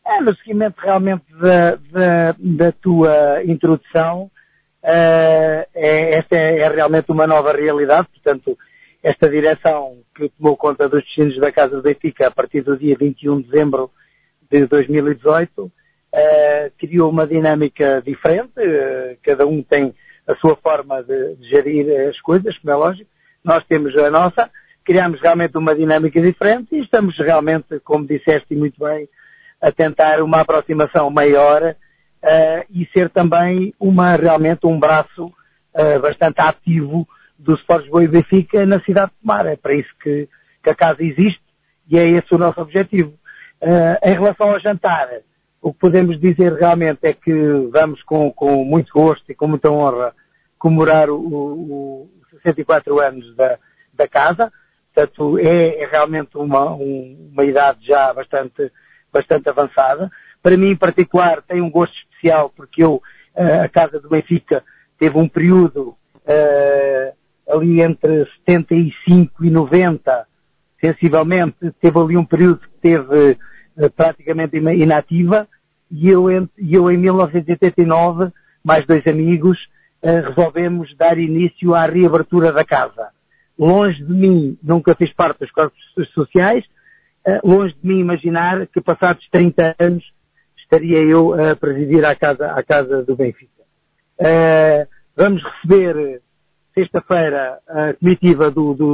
No seguimento realmente da tua introdução, esta é realmente uma nova realidade, portanto, esta direção que tomou conta dos destinos da Casa do Benfica a partir do dia 21 de dezembro de 2018, criou uma dinâmica diferente, cada um tem a sua forma de gerir as coisas, como é lógico, nós temos a nossa, criamos realmente uma dinâmica diferente e estamos realmente, como disseste muito bem, a tentar uma aproximação maior e ser também realmente um braço bastante ativo do Sport Lisboa e Benfica na cidade de Tomar. É para isso que a casa existe e é esse o nosso objetivo. Em relação ao jantar, o que podemos dizer realmente é que vamos com muito gosto e com muita honra comemorar os 64 anos da casa. Portanto, é realmente uma idade já bastante avançada. Para mim, em particular, tem um gosto especial porque a Casa do Benfica teve um período ali entre 75 e 90, sensivelmente, teve ali um período que teve praticamente inativa e eu em 1989, mais 2 amigos, resolvemos dar início à reabertura da casa. Longe de mim, nunca fiz parte dos corpos sociais, longe de mim imaginar que passados 30 anos estaria eu a presidir a casa do Benfica. Vamos receber sexta-feira a comitiva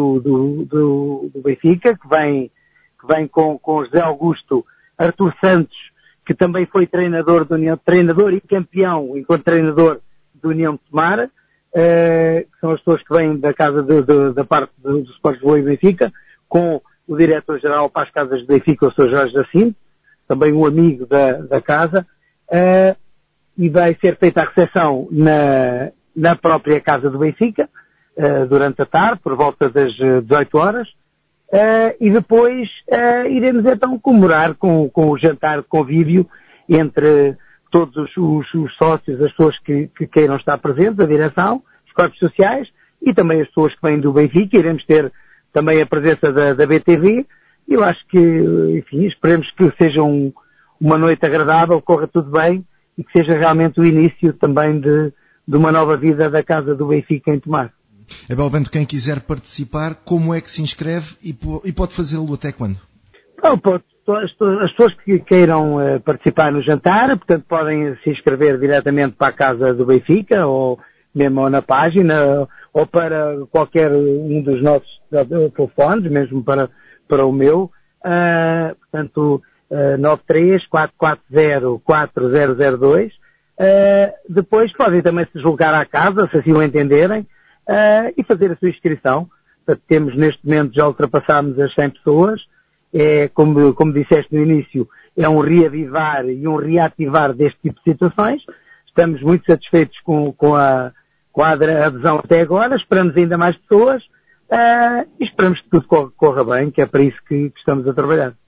do Benfica, que vem com José Augusto, Artur Santos, que também foi treinador e campeão enquanto treinador da União de Tomar, que são as pessoas que vêm da casa da parte do Sport Lisboa e Benfica, com o diretor-geral para as casas de Benfica, o Sr. Jorge Jacinto, também um amigo da casa, e vai ser feita a recepção na própria casa do Benfica, durante a tarde, por volta das 18 horas, e depois iremos então comemorar com o jantar de convívio entre todos os sócios, as pessoas que queiram estar presentes, a direção, os corpos sociais e também as pessoas que vêm do Benfica. Iremos ter também a presença da BTV e eu acho que, enfim, esperemos que seja uma noite agradável, corra tudo bem e que seja realmente o início também de uma nova vida da Casa do Benfica em Tomar. Abel Bento, quem quiser participar, como é que se inscreve e pode fazê-lo até quando? As pessoas que queiram participar no jantar, portanto, podem se inscrever diretamente para a Casa do Benfica, ou mesmo na página, ou para qualquer um dos nossos telefones, mesmo para o meu, portanto, 93-440-4002. Depois podem também se deslocar à casa, se assim o entenderem, e fazer a sua inscrição. Portanto, temos neste momento, já ultrapassámos as 100 pessoas. Como disseste no início, é um reavivar e um reativar deste tipo de situações. Estamos muito satisfeitos com a adesão até agora, esperamos ainda mais pessoas e esperamos que tudo corra bem, que é para isso que estamos a trabalhar.